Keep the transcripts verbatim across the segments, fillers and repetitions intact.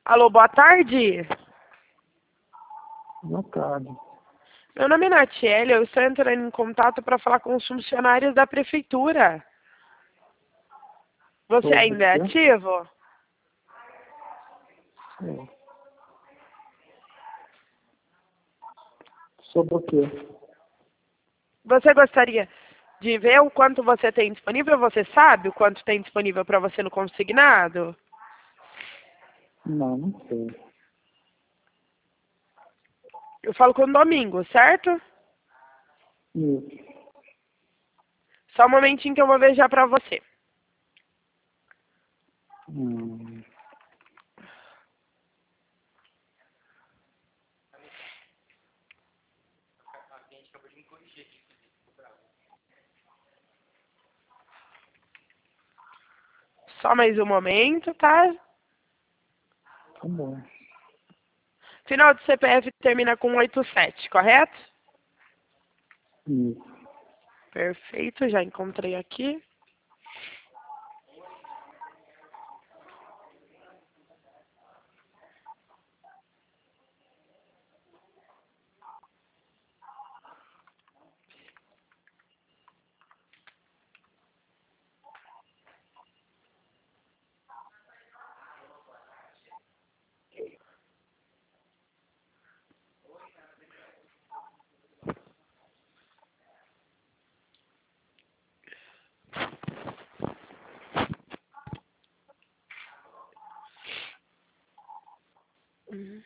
Alô, boa tarde. Boa tarde. Meu nome é Natiele, eu estou entrando em contato para falar com os funcionários da prefeitura. Você Sobre ainda é o quê? ativo? É. Sobre o quê? Você gostaria de ver o quanto você tem disponível? Você sabe o quanto tem disponível para você no consignado? Não, não sei. Eu falo com o Domingo, certo? Isso. Só um momentinho que eu vou ver já para você. Hum. Só mais um momento, tá? Tá bom. Final do C P F termina com oitenta e sete, correto? Isso. Perfeito, já encontrei aqui. Uhum.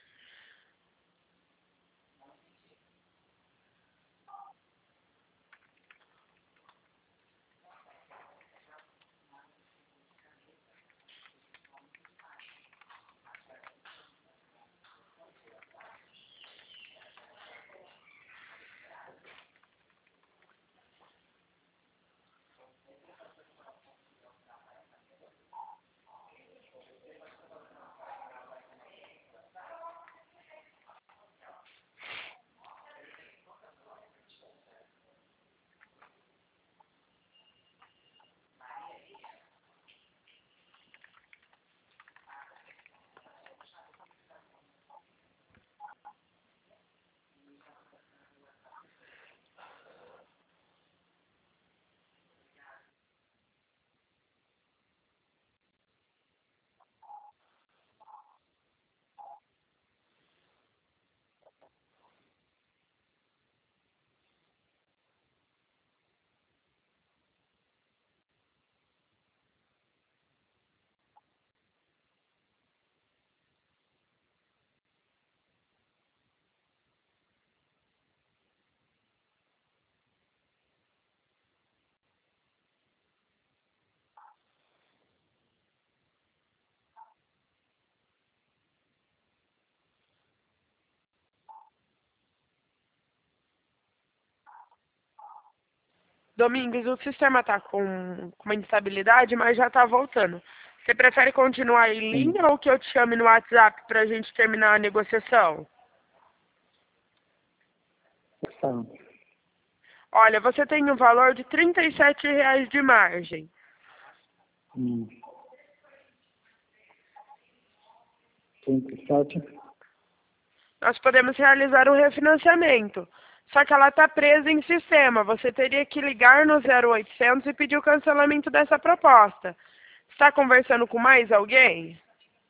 Domingos, o sistema está com, com uma instabilidade, mas já está voltando. Você prefere continuar em Sim. linha ou que eu te chame no WhatsApp para a gente terminar a negociação? Tá. Olha, você tem um valor de trinta e sete reais de margem. Hum. trinta e sete. Nós podemos realizar um refinanciamento. Só que ela está presa em sistema. Você teria que ligar no zero oitocentos e pedir o cancelamento dessa proposta. Está conversando com mais alguém?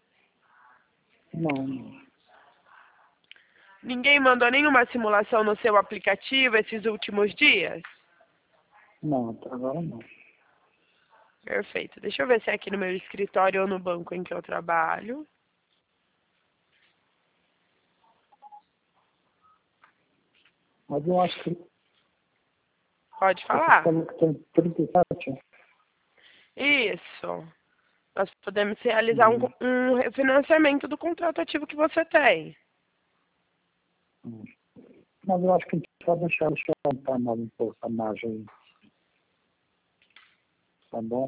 Não. Ninguém mandou nenhuma simulação no seu aplicativo esses últimos dias? Não, até agora não. Perfeito. Deixa eu ver se é aqui no meu escritório ou no banco em que eu trabalho. Mas eu acho que Pode você falar. falou que tem trinta e sete. Isso. Nós podemos realizar um, Hum. um refinanciamento do contrato ativo que você tem. Hum. Mas eu acho que a gente pode deixar, deixar aumentar mais um pouco a margem aí. Tá bom?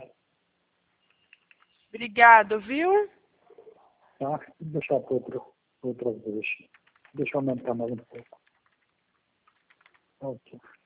Obrigado, viu? Tá? Vou deixar para outra, outra vez. Deixa eu aumentar mais um pouco. Ok.